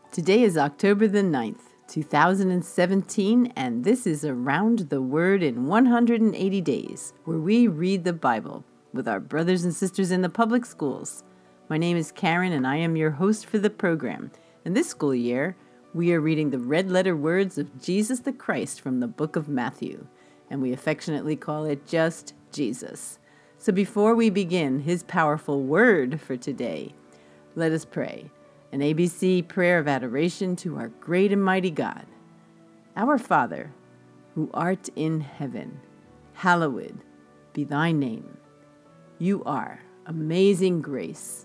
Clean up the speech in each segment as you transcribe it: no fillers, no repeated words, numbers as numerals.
Today is October the 9th, 2017, and this is Around the Word in 180 Days, where we read the Bible with our brothers and sisters in the public schools. My name is Karen, and I am your host for the program. And this school year, we are reading the red-letter words of Jesus the Christ from the book of Matthew, and we affectionately call it just Jesus. So before we begin his powerful word for today, let us pray. An ABC prayer of adoration to our great and mighty God. Our Father, who art in heaven, hallowed be thy name. You are amazing grace,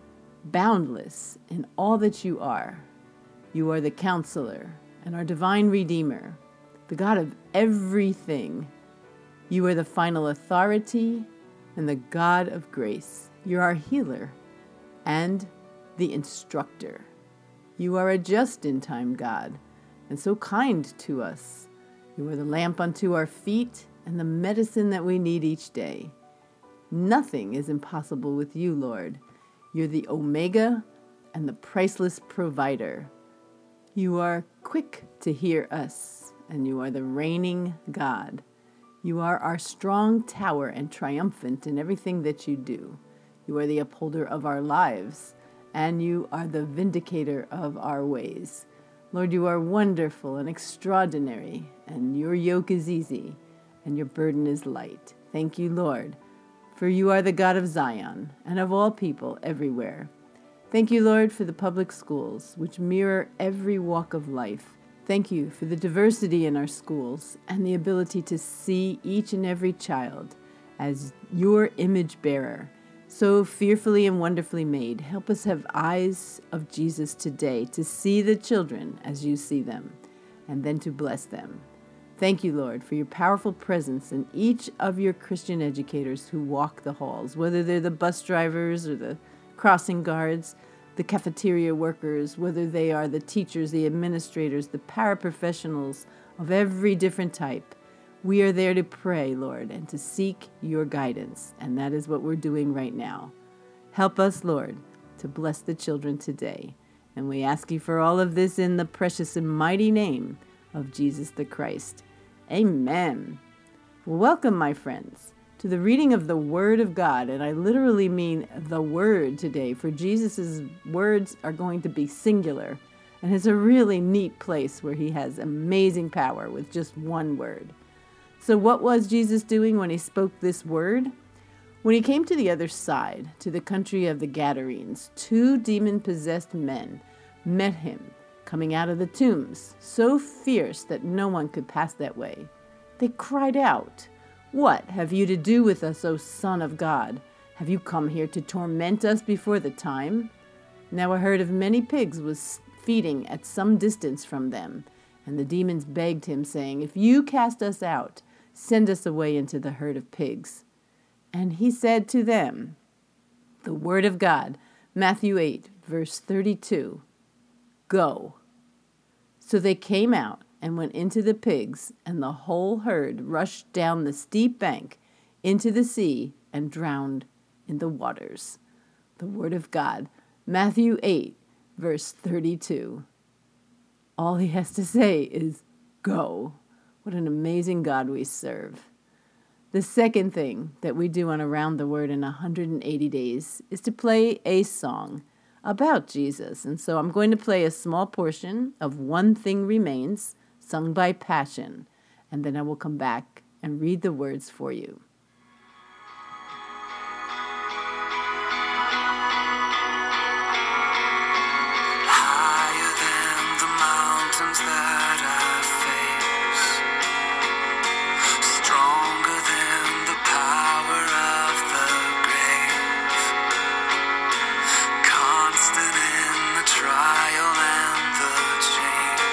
boundless in all that you are. You are the Counselor and our divine Redeemer, the God of everything. You are the final authority and the God of grace. You are our healer and the instructor. You are a just-in-time God, and so kind to us. You are the lamp unto our feet and the medicine that we need each day. Nothing is impossible with you, Lord. You're the Omega and the priceless provider. You are quick to hear us, and you are the reigning God. You are our strong tower and triumphant in everything that you do. You are the upholder of our lives, and you are the vindicator of our ways. Lord, you are wonderful and extraordinary, and your yoke is easy, and your burden is light. Thank you, Lord, for you are the God of Zion and of all people everywhere. Thank you, Lord, for the public schools, which mirror every walk of life. Thank you for the diversity in our schools and the ability to see each and every child as your image bearer, so fearfully and wonderfully made. Help us have eyes of Jesus today to see the children as you see them, and then to bless them. Thank you, Lord, for your powerful presence in each of your Christian educators who walk the halls, whether they're the bus drivers or the crossing guards, the cafeteria workers, whether they are the teachers, the administrators, the paraprofessionals of every different type. We are there to pray, Lord, and to seek your guidance, and that is what we're doing right now. Help us, Lord, to bless the children today, and we ask you for all of this in the precious and mighty name of Jesus the Christ. Amen. Well, welcome, my friends, to the reading of the Word of God, and I literally mean the Word today, for Jesus' words are going to be singular, and it's a really neat place where he has amazing power with just one word. So what was Jesus doing when he spoke this word? When he came to the other side, to the country of the Gadarenes, 2 demon-possessed men met him coming out of the tombs, so fierce that no one could pass that way. They cried out, "What have you to do with us, O Son of God? Have you come here to torment us before the time?" Now a herd of many pigs was feeding at some distance from them, and the demons begged him, saying, "If you cast us out, send us away into the herd of pigs." And he said to them, the word of God, Matthew 8, verse 32, "Go." So they came out and went into the pigs, and the whole herd rushed down the steep bank into the sea and drowned in the waters. The word of God, Matthew 8, verse 32. All he has to say is, go. What an amazing God we serve. The second thing that we do on Around the Word in 180 Days is to play a song about Jesus. And so I'm going to play a small portion of One Thing Remains, sung by Passion, and then I will come back and read the words for you.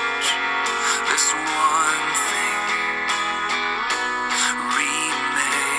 This one thing remains.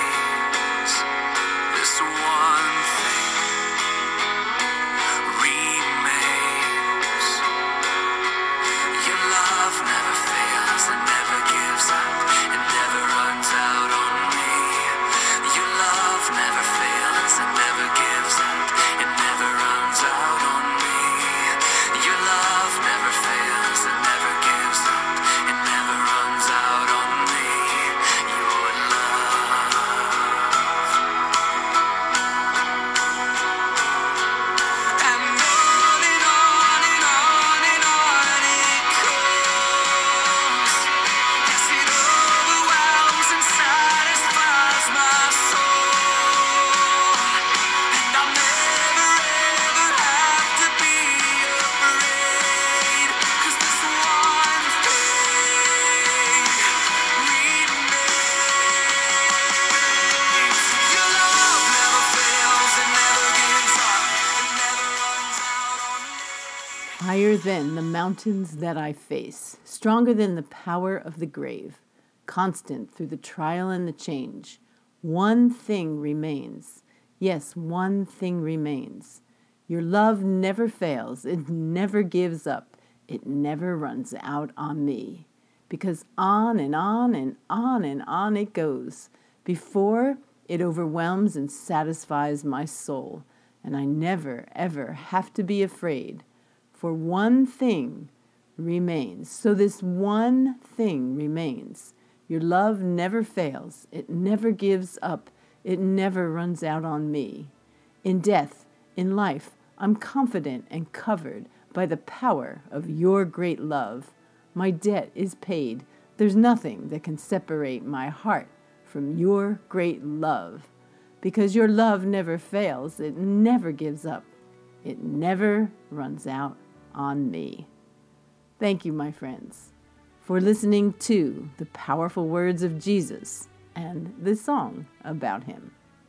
than the mountains that I face, stronger than the power of the grave, constant through the trial and the change. One thing remains. Yes, one thing remains. Your love never fails. It never gives up. It never runs out on me. Because on and on and on and on it goes, before it overwhelms and satisfies my soul. And I never, ever have to be afraid. For one thing remains. So this one thing remains. Your love never fails. It never gives up. It never runs out on me. In death, in life, I'm confident and covered by the power of your great love. My debt is paid. There's nothing that can separate my heart from your great love. Because your love never fails. It never gives up. It never runs out on me. Thank you, my friends, for listening to the powerful words of Jesus and this song about him.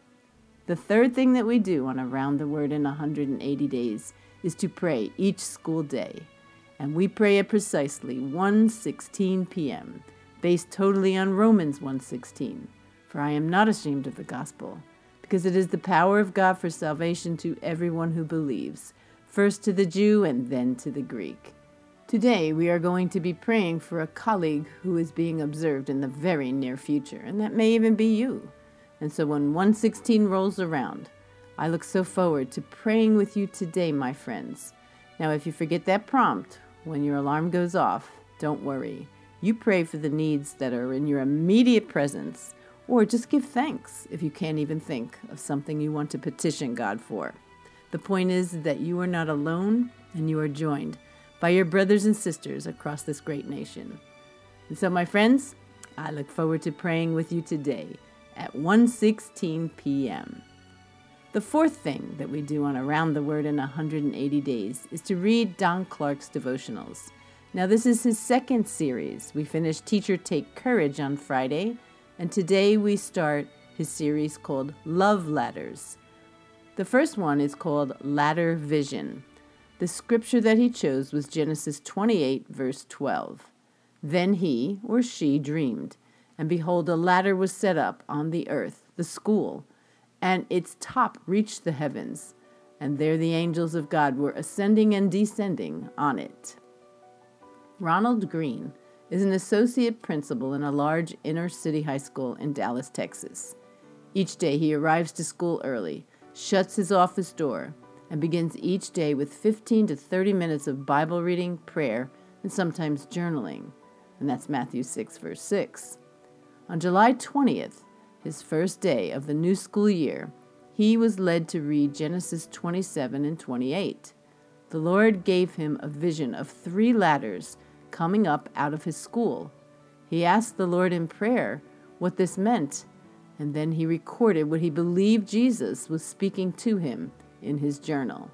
The third thing that we do on Around the Word in 180 Days is to pray each school day. And we pray at precisely 1:16 p.m., based totally on Romans 1:16. For I am not ashamed of the gospel, because it is the power of God for salvation to everyone who believes, first to the Jew and then to the Greek. Today we are going to be praying for a colleague who is being observed in the very near future, and that may even be you. And so when 1:16 rolls around, I look so forward to praying with you today, my friends. Now, if you forget that prompt when your alarm goes off, don't worry. You pray for the needs that are in your immediate presence, or just give thanks if you can't even think of something you want to petition God for. The point is that you are not alone, and you are joined by your brothers and sisters across this great nation. And so, my friends, I look forward to praying with you today at 1:16 p.m. The fourth thing that we do on Around the Word in 180 Days is to read Don Clark's devotionals. Now, this is his second series. We finished Teacher Take Courage on Friday, and today we start his series called Love Ladders. The first one is called Ladder Vision. The scripture that he chose was Genesis 28, verse 12. Then he, or she, dreamed, and behold, a ladder was set up on the earth, the school, and its top reached the heavens, and there the angels of God were ascending and descending on it. Ronald Green is an associate principal in a large inner-city high school in Dallas, Texas. Each day he arrives to school early, shuts his office door, and begins each day with 15 to 30 minutes of Bible reading, prayer, and sometimes journaling. And that's Matthew 6, verse 6. On July 20th, his first day of the new school year, he was led to read Genesis 27 and 28. The Lord gave him a vision of 3 ladders coming up out of his school. He asked the Lord in prayer what this meant, and then he recorded what he believed Jesus was speaking to him in his journal.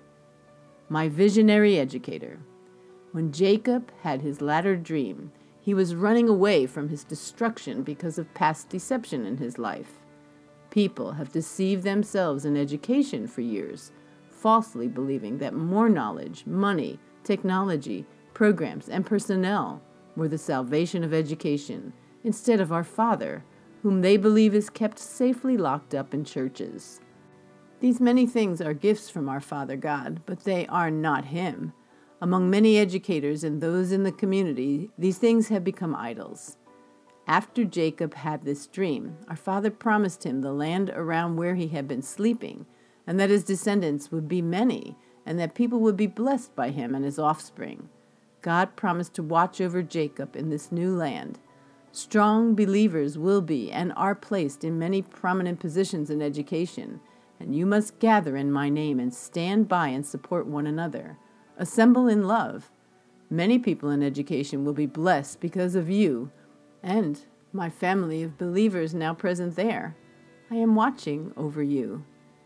My visionary educator. When Jacob had his ladder dream, he was running away from his destruction because of past deception in his life. People have deceived themselves in education for years, falsely believing that more knowledge, money, technology, programs, and personnel were the salvation of education, instead of our Father, whom they believe is kept safely locked up in churches. These many things are gifts from our Father God, but they are not Him. Among many educators and those in the community, these things have become idols. After Jacob had this dream, our Father promised him the land around where he had been sleeping, and that his descendants would be many, and that people would be blessed by him and his offspring. God promised to watch over Jacob in this new land. Strong believers will be and are placed in many prominent positions in education, and you must gather in my name and stand by and support one another. Assemble in love. Many people in education will be blessed because of you and my family of believers now present there. I am watching over you.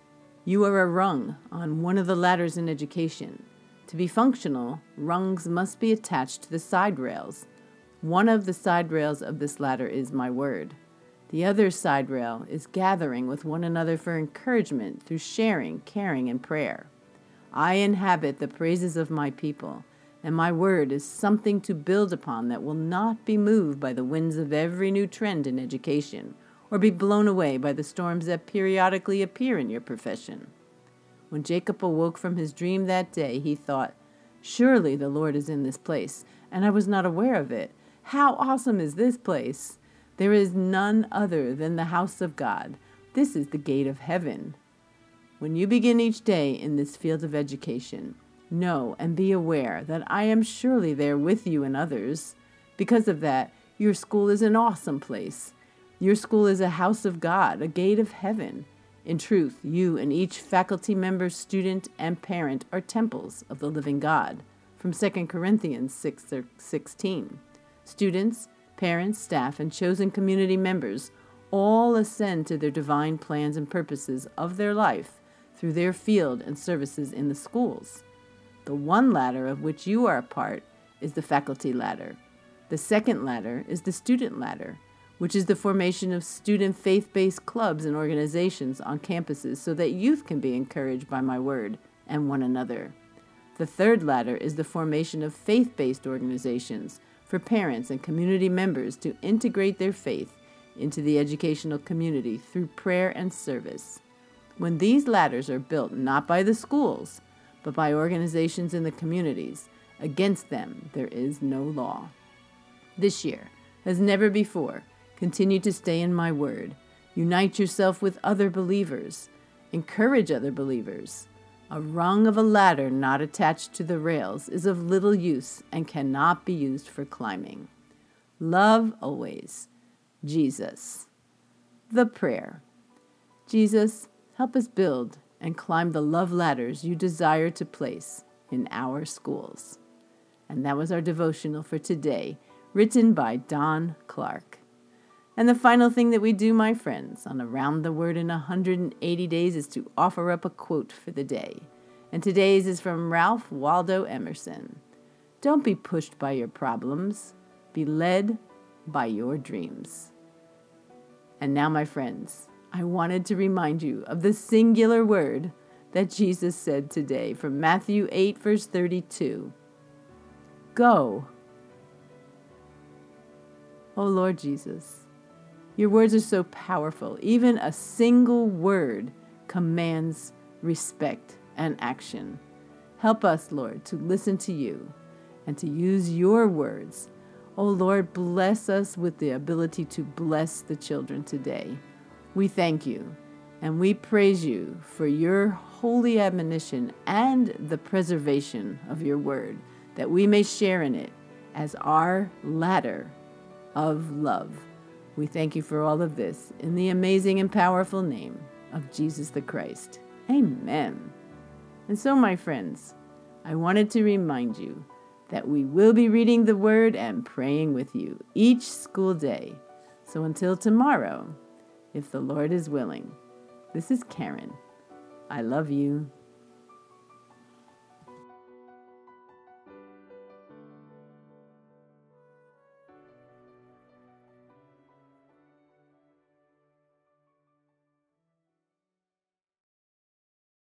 You are a rung on one of the ladders in education. To be functional, rungs must be attached to the side rails. One of the side rails of this ladder is my word. The other side rail is gathering with one another for encouragement through sharing, caring, and prayer. I inhabit the praises of my people, And my word is something to build upon that will not be moved by the winds of every new trend in education, or be blown away by the storms that periodically appear in your profession. When Jacob awoke from his dream that day, he thought, "Surely the Lord is in this place, and I was not aware of it. How awesome is this place! There is none other than the house of God. This is the gate of heaven." When you begin each day in this field of education, know and be aware that I am surely there with you and others. Because of that, your school is an awesome place. Your school is a house of God, a gate of heaven. In truth, you and each faculty member, student, and parent are temples of the living God, from 2 Corinthians 6:16. Students, parents, staff, and chosen community members all ascend to their divine plans and purposes of their life through their field and services in the schools. The one ladder of which you are a part is the faculty ladder. The second ladder is the student ladder, which is the formation of student faith-based clubs and organizations on campuses so that youth can be encouraged by my word and one another. The third ladder is the formation of faith-based organizations for parents and community members to integrate their faith into the educational community through prayer and service. When these ladders are built not by the schools, but by organizations in the communities, against them there is no law. This year, as never before, continue to stay in my word. Unite yourself with other believers. Encourage other believers. A rung of a ladder not attached to the rails is of little use and cannot be used for climbing. Love always. Jesus. The prayer. Jesus, help us build and climb the love ladders you desire to place in our schools. And that was our devotional for today, written by Don Clark. And the final thing that we do, my friends, on Around the Word in 180 Days is to offer up a quote for the day. And today's is from Ralph Waldo Emerson. Don't be pushed by your problems. Be led by your dreams. And now, my friends, I wanted to remind you of the singular word that Jesus said today from Matthew 8, verse 32. Go. Oh, Lord Jesus, your words are so powerful. Even a single word commands respect and action. Help us, Lord, to listen to you and to use your words. Oh, Lord, bless us with the ability to bless the children today. We thank you and we praise you for your holy admonition and the preservation of your word, that we may share in it as our ladder of love. We thank you for all of this in the amazing and powerful name of Jesus the Christ. Amen. And so, my friends, I wanted to remind you that we will be reading the Word and praying with you each school day. So until tomorrow, if the Lord is willing, this is Karen. I love you.